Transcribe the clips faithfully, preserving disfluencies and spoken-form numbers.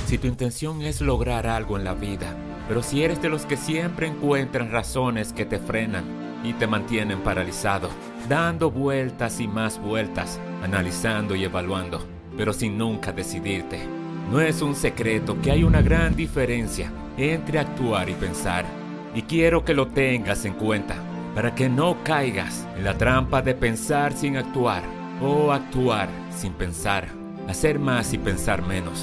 Si tu intención es lograr algo en la vida, pero si eres de los que siempre encuentran razones que te frenan y te mantienen paralizado, dando vueltas y más vueltas, analizando y evaluando, pero sin nunca decidirte. No es un secreto que hay una gran diferencia entre actuar y pensar, y quiero que lo tengas en cuenta, para que no caigas en la trampa de pensar sin actuar, o actuar sin pensar, hacer más y pensar menos.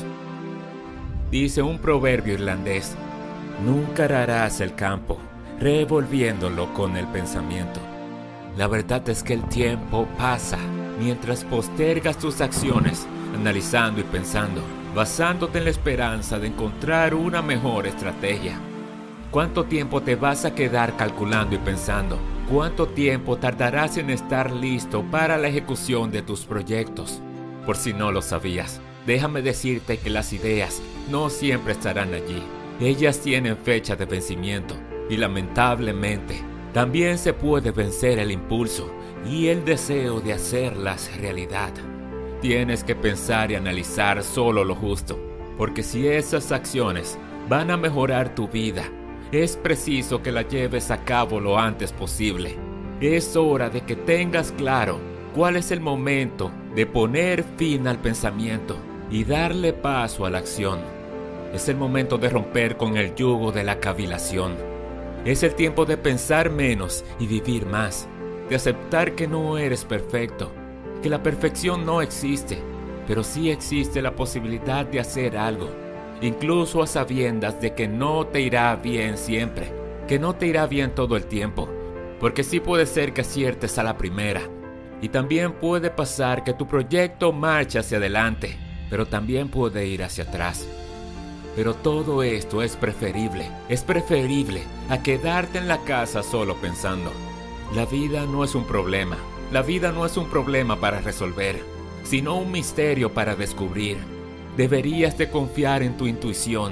Dice un proverbio irlandés: nunca ararás el campo revolviéndolo con el pensamiento. La verdad es que el tiempo pasa mientras postergas tus acciones, analizando y pensando, basándote en la esperanza de encontrar una mejor estrategia. ¿Cuánto tiempo te vas a quedar calculando y pensando? ¿Cuánto tiempo tardarás en estar listo para la ejecución de tus proyectos? Por si no lo sabías, déjame decirte que las ideas no siempre estarán allí. Ellas tienen fecha de vencimiento y lamentablemente también se puede vencer el impulso y el deseo de hacerlas realidad. Tienes que pensar y analizar solo lo justo, porque si esas acciones van a mejorar tu vida, es preciso que la lleves a cabo lo antes posible. Es hora de que tengas claro cuál es el momento de poner fin al pensamiento y darle paso a la acción. Es el momento de romper con el yugo de la cavilación. Es el tiempo de pensar menos y vivir más, de aceptar que no eres perfecto, que la perfección no existe, pero sí existe la posibilidad de hacer algo, incluso a sabiendas de que no te irá bien siempre, que no te irá bien todo el tiempo, porque sí puede ser que aciertes a la primera, y también puede pasar que tu proyecto marche hacia adelante, pero también puede ir hacia atrás. Pero todo esto es preferible, es preferible a quedarte en la casa solo pensando. La vida no es un problema, la vida no es un problema para resolver, sino un misterio para descubrir. Deberías de confiar en tu intuición.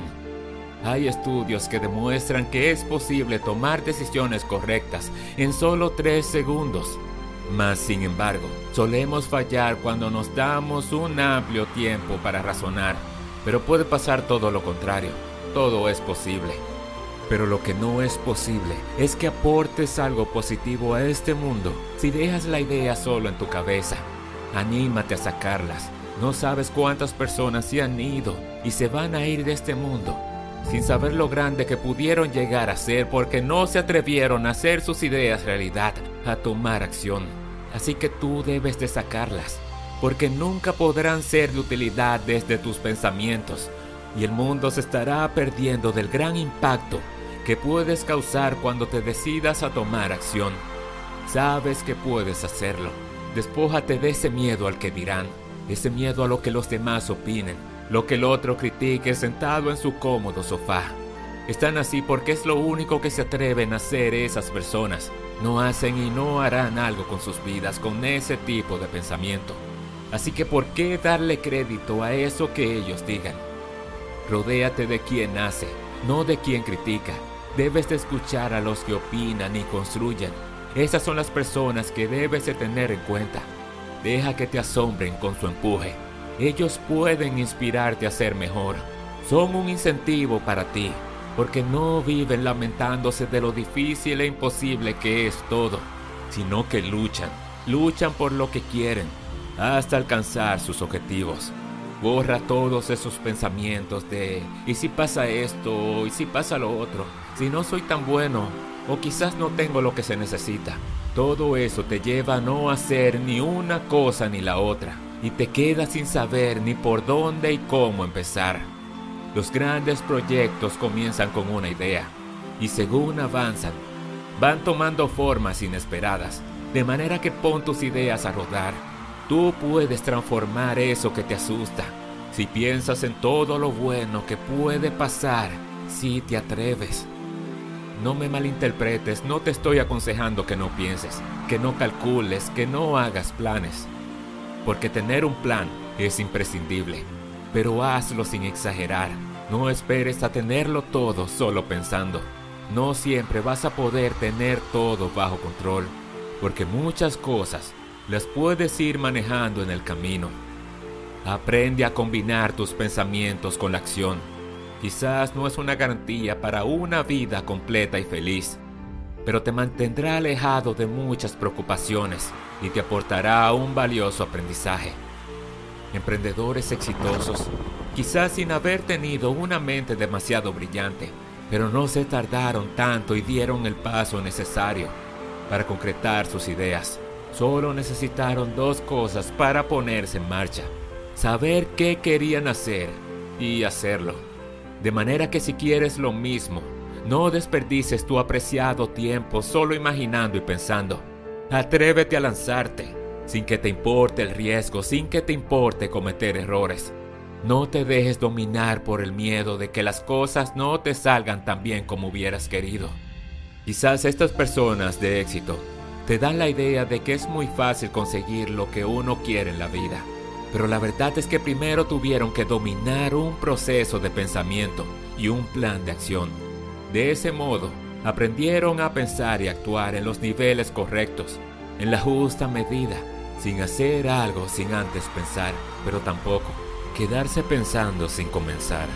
Hay estudios que demuestran que es posible tomar decisiones correctas en solo tres segundos. Mas, sin embargo, solemos fallar cuando nos damos un amplio tiempo para razonar. Pero puede pasar todo lo contrario. Todo es posible. Pero lo que no es posible es que aportes algo positivo a este mundo si dejas la idea solo en tu cabeza. Anímate a sacarlas. No sabes cuántas personas se han ido y se van a ir de este mundo sin saber lo grande que pudieron llegar a ser porque no se atrevieron a hacer sus ideas realidad, a tomar acción. Así que tú debes de sacarlas, porque nunca podrán ser de utilidad desde tus pensamientos y el mundo se estará perdiendo del gran impacto que puedes causar cuando te decidas a tomar acción. Sabes que puedes hacerlo. Despójate de ese miedo al que dirán, ese miedo a lo que los demás opinen, lo que el otro critique sentado en su cómodo sofá. Están así porque es lo único que se atreven a hacer esas personas. No hacen y no harán algo con sus vidas con ese tipo de pensamiento. Así que ¿por qué darle crédito a eso que ellos digan? Rodéate de quien hace, no de quien critica. Debes de escuchar a los que opinan y construyen. Esas son las personas que debes de tener en cuenta. Deja que te asombren con su empuje. Ellos pueden inspirarte a ser mejor. Son un incentivo para ti, porque no viven lamentándose de lo difícil e imposible que es todo, sino que luchan, luchan por lo que quieren, hasta alcanzar sus objetivos. Borra todos esos pensamientos de ¿y si pasa esto? ¿Y si pasa lo otro? Si no soy tan bueno, o quizás no tengo lo que se necesita. Todo eso te lleva a no hacer ni una cosa ni la otra, y te quedas sin saber ni por dónde y cómo empezar. Los grandes proyectos comienzan con una idea, y según avanzan, van tomando formas inesperadas, de manera que pon tus ideas a rodar. Tú puedes transformar eso que te asusta, si piensas en todo lo bueno que puede pasar, si te atreves. No me malinterpretes, no te estoy aconsejando que no pienses, que no calcules, que no hagas planes, porque tener un plan es imprescindible, pero hazlo sin exagerar. No esperes a tenerlo todo solo pensando. No siempre vas a poder tener todo bajo control, porque muchas cosas las puedes ir manejando en el camino. Aprende a combinar tus pensamientos con la acción. Quizás no es una garantía para una vida completa y feliz, pero te mantendrá alejado de muchas preocupaciones y te aportará un valioso aprendizaje. Emprendedores exitosos, quizás sin haber tenido una mente demasiado brillante, pero no se tardaron tanto y dieron el paso necesario para concretar sus ideas. Solo necesitaron dos cosas para ponerse en marcha: saber qué querían hacer y hacerlo. De manera que si quieres lo mismo, no desperdicies tu apreciado tiempo solo imaginando y pensando. Atrévete a lanzarte, sin que te importe el riesgo, sin que te importe cometer errores. No te dejes dominar por el miedo de que las cosas no te salgan tan bien como hubieras querido. Quizás estas personas de éxito te dan la idea de que es muy fácil conseguir lo que uno quiere en la vida. Pero la verdad es que primero tuvieron que dominar un proceso de pensamiento y un plan de acción. De ese modo, aprendieron a pensar y actuar en los niveles correctos, en la justa medida, sin hacer algo sin antes pensar, pero tampoco quedarse pensando sin comenzar.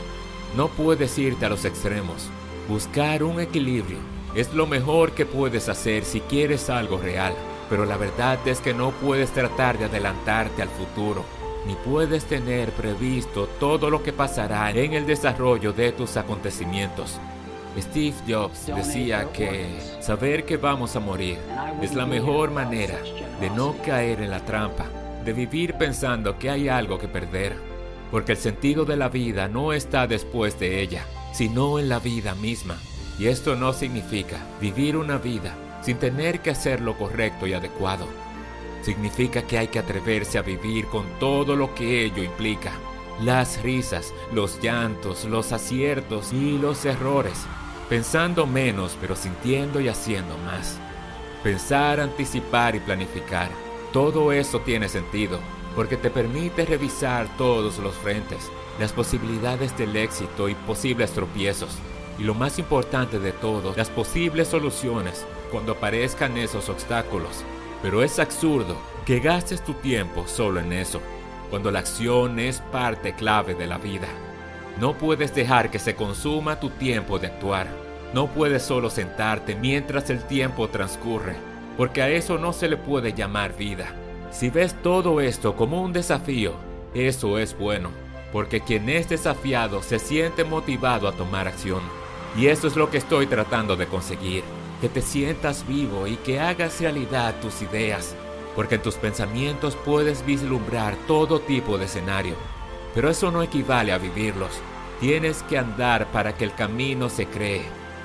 No puedes irte a los extremos. Buscar un equilibrio es lo mejor que puedes hacer si quieres algo real. Pero la verdad es que no puedes tratar de adelantarte al futuro, ni puedes tener previsto todo lo que pasará en el desarrollo de tus acontecimientos. Steve Jobs decía que saber que vamos a morir es la mejor manera de no caer en la trampa, de vivir pensando que hay algo que perder, porque el sentido de la vida no está después de ella, sino en la vida misma. Y esto no significa vivir una vida sin tener que hacer lo correcto y adecuado. Significa que hay que atreverse a vivir con todo lo que ello implica. Las risas, los llantos, los aciertos y los errores. Pensando menos pero sintiendo y haciendo más. Pensar, anticipar y planificar. Todo eso tiene sentido porque te permite revisar todos los frentes, las posibilidades del éxito y posibles tropiezos. Y lo más importante de todo, las posibles soluciones cuando aparezcan esos obstáculos. Pero es absurdo que gastes tu tiempo solo en eso, cuando la acción es parte clave de la vida. No puedes dejar que se consuma tu tiempo de actuar. No puedes solo sentarte mientras el tiempo transcurre, porque a eso no se le puede llamar vida. Si ves todo esto como un desafío, eso es bueno, porque quien es desafiado se siente motivado a tomar acción. Y eso es lo que estoy tratando de conseguir, que te sientas vivo y que hagas realidad tus ideas, porque en tus pensamientos puedes vislumbrar todo tipo de escenario, pero eso no equivale a vivirlos. Tienes que andar para que el camino se cree.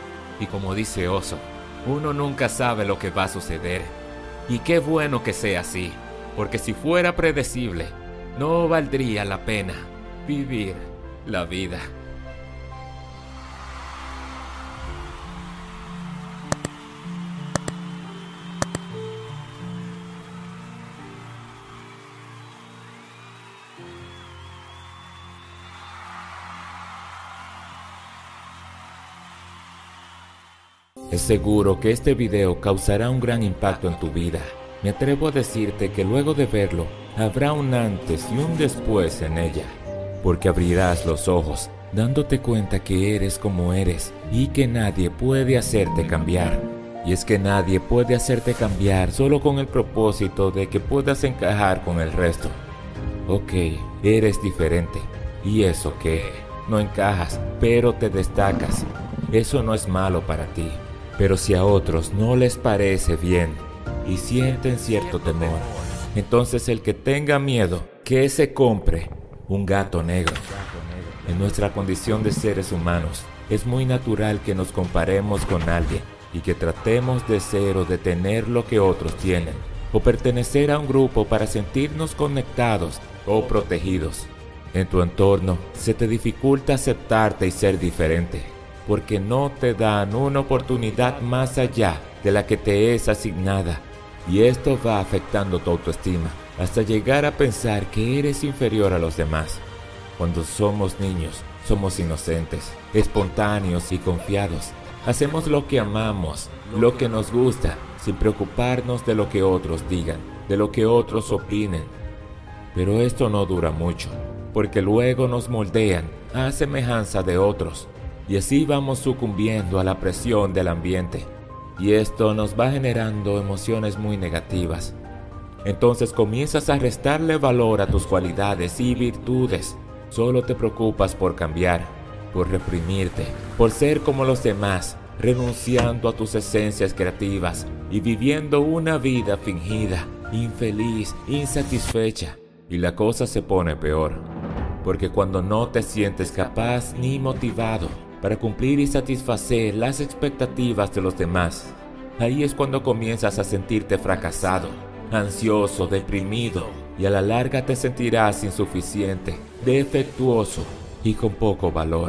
Y como dice Oso, uno nunca sabe lo que va a suceder. Y qué bueno que sea así, porque si fuera predecible, no valdría la pena vivir la vida. Es seguro que este video causará un gran impacto en tu vida. Me atrevo a decirte que luego de verlo, habrá un antes y un después en ella. Porque abrirás los ojos, dándote cuenta que eres como eres y que nadie puede hacerte cambiar. Y es que nadie puede hacerte cambiar solo con el propósito de que puedas encajar con el resto. Ok, eres diferente. ¿Y eso qué? No encajas, pero te destacas. Eso no es malo para ti. Pero si a otros no les parece bien y sienten cierto temor, entonces el que tenga miedo, que se compre un gato negro. En nuestra condición de seres humanos, es muy natural que nos comparemos con alguien y que tratemos de ser o de tener lo que otros tienen, o pertenecer a un grupo para sentirnos conectados o protegidos. En tu entorno, se te dificulta aceptarte y ser diferente, porque no te dan una oportunidad más allá de la que te es asignada, y esto va afectando tu autoestima, hasta llegar a pensar que eres inferior a los demás. Cuando somos niños, somos inocentes, espontáneos y confiados. Hacemos lo que amamos, lo que nos gusta, sin preocuparnos de lo que otros digan, de lo que otros opinen. Pero esto no dura mucho, porque luego nos moldean a semejanza de otros, y así vamos sucumbiendo a la presión del ambiente, y esto nos va generando emociones muy negativas. Entonces comienzas a restarle valor a tus cualidades y virtudes. Solo te preocupas por cambiar, por reprimirte, por ser como los demás, renunciando a tus esencias creativas y viviendo una vida fingida, infeliz, insatisfecha. Y la cosa se pone peor, porque cuando no te sientes capaz ni motivado para cumplir y satisfacer las expectativas de los demás, ahí es cuando comienzas a sentirte fracasado, ansioso, deprimido, y a la larga te sentirás insuficiente, defectuoso y con poco valor.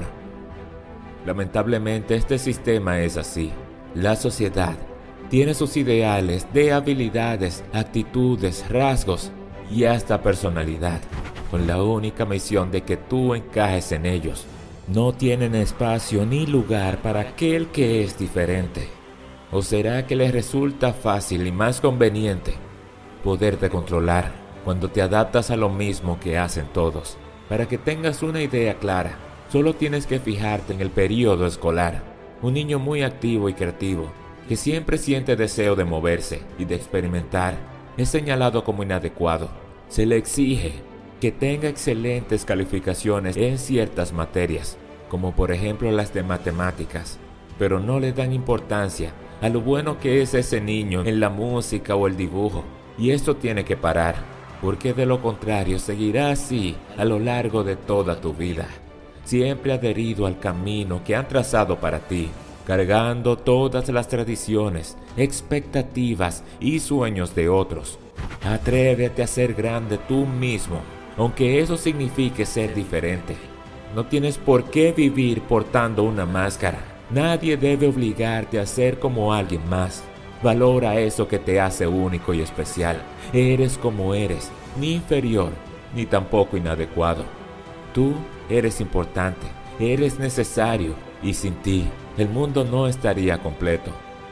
Lamentablemente este sistema es así. La sociedad tiene sus ideales de habilidades, actitudes, rasgos y hasta personalidad, con la única misión de que tú encajes en ellos. No tienen espacio ni lugar para aquel que es diferente. ¿O será que les resulta fácil y más conveniente poderte controlar cuando te adaptas a lo mismo que hacen todos? Para que tengas una idea clara, solo tienes que fijarte en el periodo escolar. Un niño muy activo y creativo, que siempre siente deseo de moverse y de experimentar, es señalado como inadecuado. Se le exige que tenga excelentes calificaciones en ciertas materias, como por ejemplo las de matemáticas, pero no le dan importancia a lo bueno que es ese niño en la música o el dibujo. Y esto tiene que parar, porque de lo contrario seguirá así a lo largo de toda tu vida, siempre adherido al camino que han trazado para ti, cargando todas las tradiciones, expectativas y sueños de otros. Atrévete a ser grande tú mismo, aunque eso signifique ser diferente. No tienes por qué vivir portando una máscara. Nadie debe obligarte a ser como alguien más. Valora eso que te hace único y especial. Eres como eres, ni inferior, ni tampoco inadecuado. Tú eres importante, eres necesario, y sin ti, el mundo no estaría completo.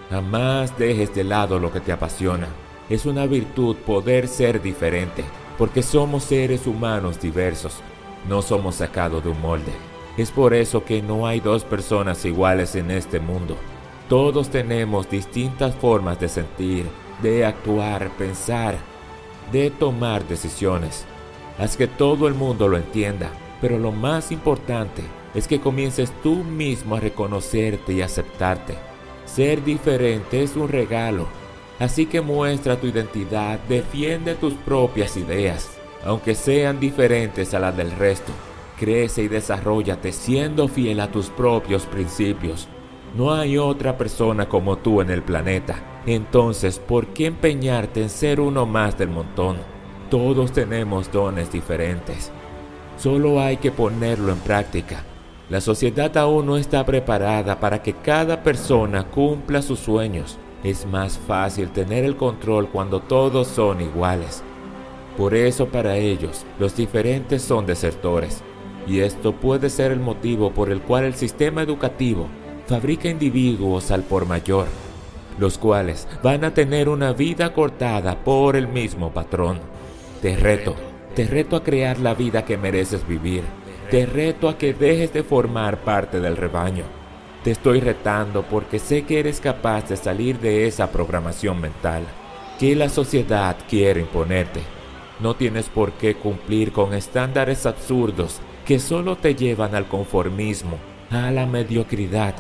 Jamás dejes de lado lo que te apasiona. Es una virtud poder ser diferente, porque somos seres humanos diversos. No somos sacados de un molde. Es por eso que no hay dos personas iguales en este mundo. Todos tenemos distintas formas de sentir, de actuar, pensar, de tomar decisiones. Haz que todo el mundo lo entienda, pero lo más importante es que comiences tú mismo a reconocerte y aceptarte. Ser diferente es un regalo, así que muestra tu identidad, defiende tus propias ideas, aunque sean diferentes a las del resto. Crece y desarróllate siendo fiel a tus propios principios. No hay otra persona como tú en el planeta, entonces ¿por qué empeñarte en ser uno más del montón? Todos tenemos dones diferentes. Solo hay que ponerlo en práctica. La sociedad aún no está preparada para que cada persona cumpla sus sueños. Es más fácil tener el control cuando todos son iguales. Por eso para ellos, los diferentes son desertores. Y esto puede ser el motivo por el cual el sistema educativo fabrica individuos al por mayor, los cuales van a tener una vida cortada por el mismo patrón. Te reto, te reto a crear la vida que mereces vivir. Te reto a que dejes de formar parte del rebaño. Te estoy retando porque sé que eres capaz de salir de esa programación mental que la sociedad quiere imponerte. No tienes por qué cumplir con estándares absurdos que solo te llevan al conformismo, a la mediocridad.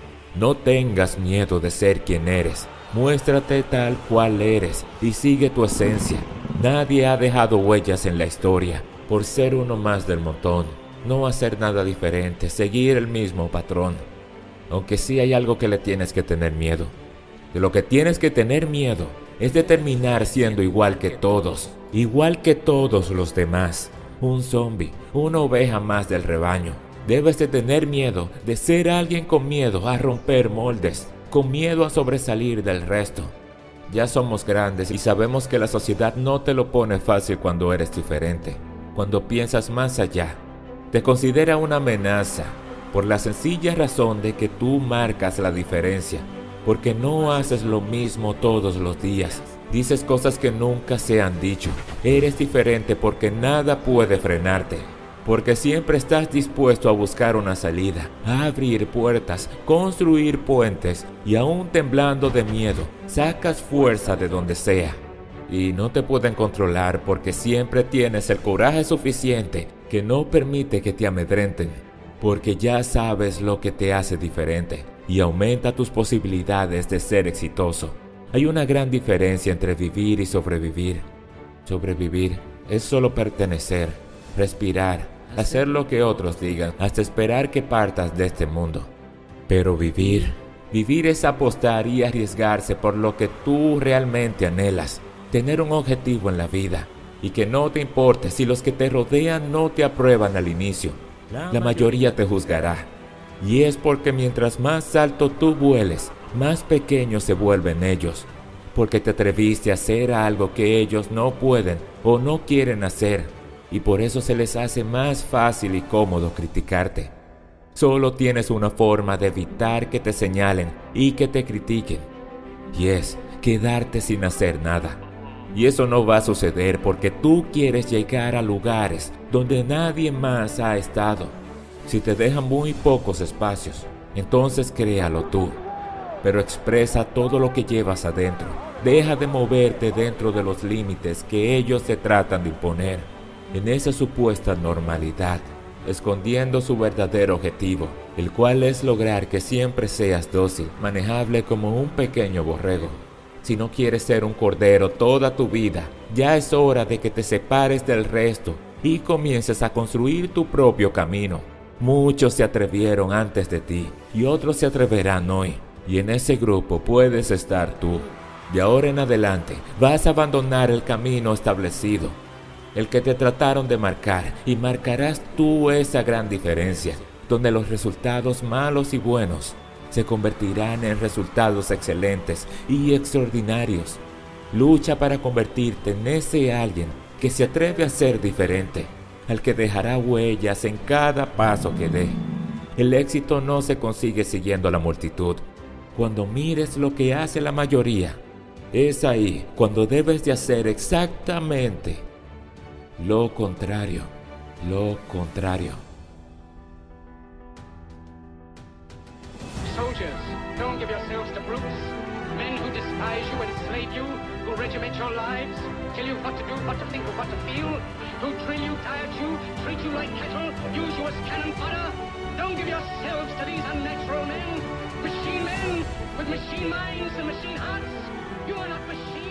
No tengas miedo de ser quien eres. Muéstrate tal cual eres y sigue tu esencia. Nadie ha dejado huellas en la historia por ser uno más del montón. No hacer nada diferente, seguir el mismo patrón. Aunque sí hay algo que le tienes que tener miedo. De lo que tienes que tener miedo es de terminar siendo igual que todos, igual que todos los demás. Un zombie, una oveja más del rebaño. Debes de tener miedo de ser alguien con miedo a romper moldes, con miedo a sobresalir del resto. Ya somos grandes y sabemos que la sociedad no te lo pone fácil cuando eres diferente, cuando piensas más allá. Te considera una amenaza por la sencilla razón de que tú marcas la diferencia, porque no haces lo mismo todos los días, Dices cosas que nunca se han dicho. Eres diferente porque nada puede frenarte. Porque siempre estás dispuesto a buscar una salida, a abrir puertas, construir puentes y aún temblando de miedo, sacas fuerza de donde sea. Y no te pueden controlar porque siempre tienes el coraje suficiente que no permite que te amedrenten. Porque ya sabes lo que te hace diferente y aumenta tus posibilidades de ser exitoso. Hay una gran diferencia entre vivir y sobrevivir. Sobrevivir es solo pertenecer, respirar, hacer lo que otros digan, hasta esperar que partas de este mundo. Pero vivir, vivir es apostar y arriesgarse por lo que tú realmente anhelas, tener un objetivo en la vida y que no te importe si los que te rodean no te aprueban al inicio. La mayoría te juzgará, y es porque mientras más alto tú vueles, más pequeños se vuelven ellos, porque te atreviste a hacer algo que ellos no pueden o no quieren hacer, y por eso se les hace más fácil y cómodo criticarte. Solo tienes una forma de evitar que te señalen y que te critiquen, y es quedarte sin hacer nada. Y eso no va a suceder porque tú quieres llegar a lugares donde nadie más ha estado. Si te dejan muy pocos espacios, entonces créalo tú. Pero expresa todo lo que llevas adentro. Deja de moverte dentro de los límites que ellos te tratan de imponer, en esa supuesta normalidad, escondiendo su verdadero objetivo, el cual es lograr que siempre seas dócil, manejable como un pequeño borrego. Si no quieres ser un cordero toda tu vida, ya es hora de que te separes del resto y comiences a construir tu propio camino. Muchos se atrevieron antes de ti y otros se atreverán hoy, y en ese grupo puedes estar tú. De ahora en adelante vas a abandonar el camino establecido, el que te trataron de marcar, y marcarás tú esa gran diferencia, donde los resultados malos y buenos se convertirán en resultados excelentes y extraordinarios. Lucha para convertirte en ese alguien que se atreve a ser diferente, al que dejará huellas en cada paso que dé. El éxito no se consigue siguiendo a la multitud. Cuando mires lo que hace la mayoría, es ahí cuando debes de hacer exactamente lo contrario, lo contrario. Soldiers, don't give yourselves to brutes, men who despise you, enslave you, who regiment your lives, tell you what to do, what to think, or what to feel, who drill you, diet you, treat you like cattle, use you as cannon fodder. Don't give yourselves to these unnatural men, machine men with machine minds and machine hearts. You are not machine.